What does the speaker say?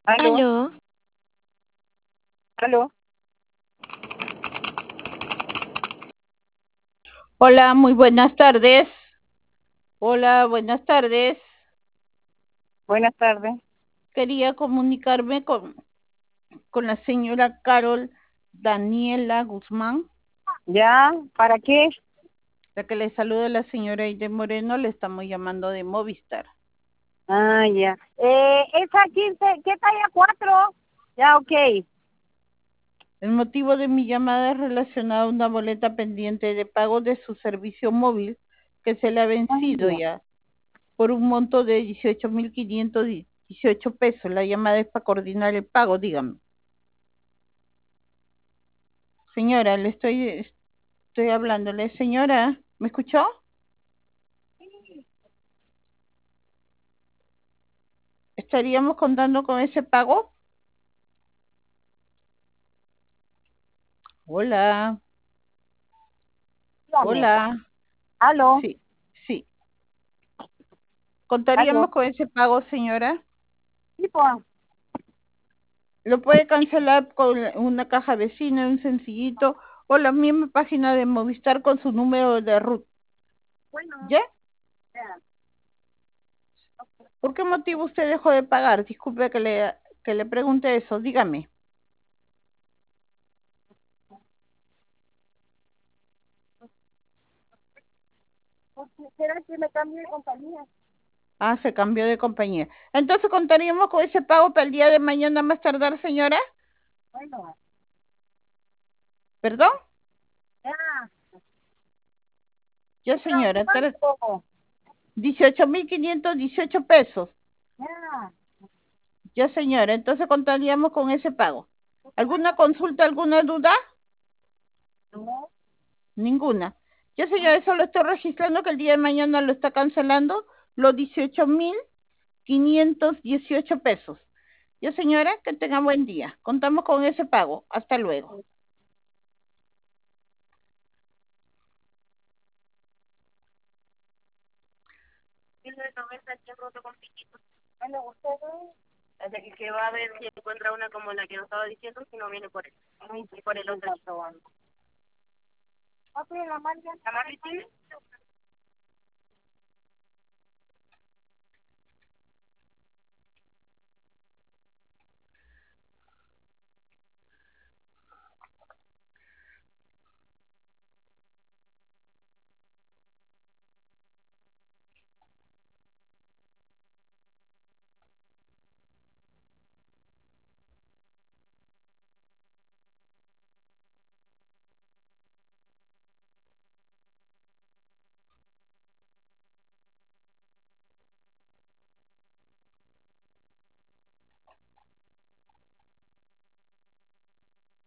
Aló, Aló, aló. Hola, muy buenas tardes. Hola, buenas tardes. buenas tardes. Quería comunicarme con la señora Carol Daniela Guzmán, ¿Ya? ¿Para qué? la que le saluda la señora Aide Moreno, le estamos llamando de Movistar. Ah, ya. Esa 15, ¿qué talla 4? Ya, ok. El motivo de mi llamada es relacionado a una boleta pendiente de pago de su servicio móvil que se le ha Ah, vencido ya. ya por un monto de 18.518 pesos. La llamada es para coordinar el pago, dígame. Señora, estoy hablándole. Señora, ¿me escuchó? ¿Estaríamos contando con ese pago? Hola, Dígame. hola. Aló, Sí, sí. aló. ¿Contaríamos con ese pago, señora? Sí, pues. Lo puede cancelar con una caja vecina, un sencillito, o la misma página de Movistar con su número de RUT. Bueno, ¿Ya? ya. ¿Por qué motivo usted dejó de pagar? Disculpe que le pregunte eso, dígame. ¿Será que me cambié de compañía? Ah, se cambió de compañía. Entonces, ¿contaríamos con ese pago para el día de mañana más tardar, señora? Bueno, ¿Perdón? ya. Ya, Pero, señora. ¿cuánto? 18.518 pesos. Ya. Ya, señora. Entonces, contaríamos con ese pago. ¿Alguna consulta, alguna duda? No, Ninguna. Ya, señora, no. eso lo estoy registrando que el día de mañana lo está cancelando los 18.518 pesos. Ya, señora, que tenga buen día. Contamos con ese pago. Hasta luego. Bueno, ustedes. Hasta que va a ver si encuentra una como la que nos estaba diciendo, si no viene por él. Y por el otro. Ah, pues la marca. ¿La marca tiene?